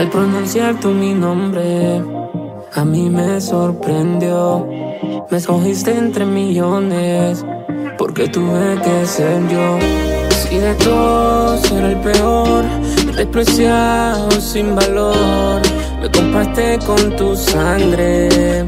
Al pronunciar tú mi nombre, a mí me sorprendió. Me escogiste entre millones, porque tuve que ser yo. Si de todos era el peor, despreciado sin valor, me compraste con tu sangre.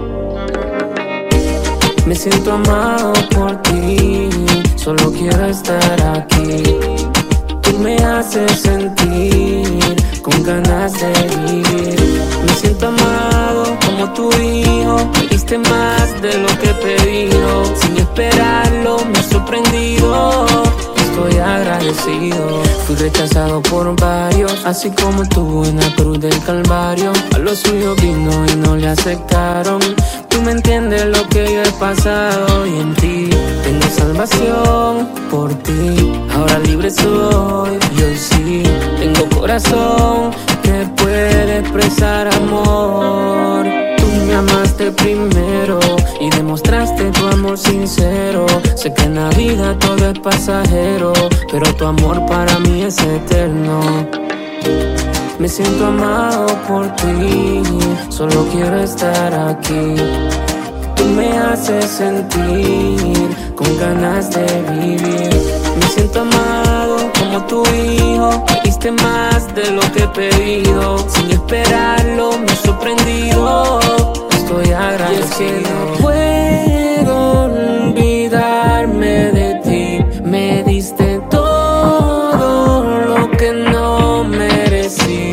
Me siento amado por ti, solo quiero estar aquí. Tú me haces sentir con ganas de vivir. Me siento amado como tu hijo, me diste más de lo que he pedido. Sin esperarlo me has sorprendido, estoy agradecido. Fui rechazado por varios, así como tú en la cruz del Calvario. A lo suyo vino y no le aceptaron. Tú me entiendes lo que yo he pasado y en ti tengo salvación por ti. Ahora libre soy y hoy sí tengo corazón que puede expresar amor. Tú me amaste primero y demostraste tu amor sincero. Sé que en la vida todo es pasajero, pero tu amor para mí es eterno. Me siento amado por ti, solo quiero estar aquí. Tú me haces sentir con ganas de vivir. Me siento amado como tu hijo, me diste más de lo que he pedido. Sin esperarlo me has sorprendido, estoy agradecido. Y es que no puedo olvidarme de ti. Me diste todo lo que no merecí.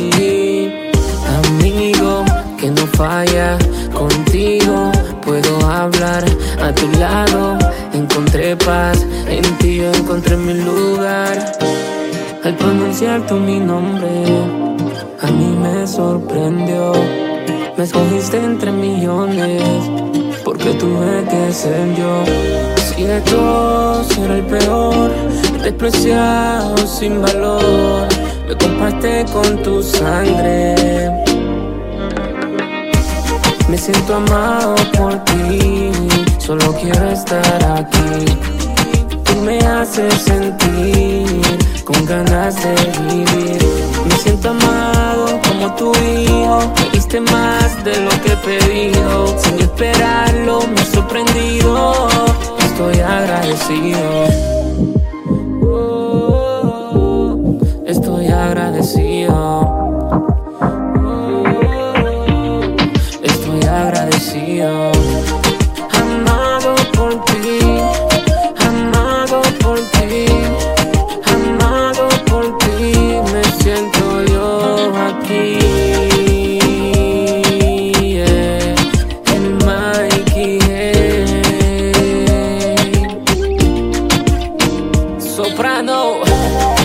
Amigo que no falla, contigo puedo hablar. A tu lado encontré paz, en ti yo encontré mi lugar. Al pronunciar tú mi nombre, a mí me sorprendió. Me escogiste entre millones, porque tuve que ser yo. Si de todos era el peor, despreciado sin valor, me compraste con tu sangre. Me siento amado por ti, solo quiero estar aquí. Tú me haces sentir con ganas de vivir. Me siento amado como tu hijo, me diste más de lo que he pedido. Sin esperarlo me has sorprendido, estoy agradecido. Estoy agradecido. Estoy agradecido. Amado por ti, amado por ti, amado por ti. Me siento yo aquí, el Mikey, Soprano.